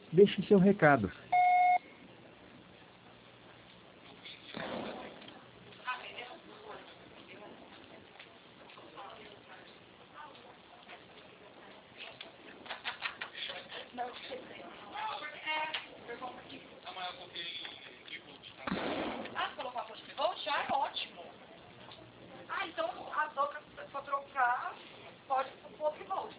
Deixe seu recado. Ah, colocar para você voltar é ótimo. Ah, então as outras, para trocar, pode pôr outro molde.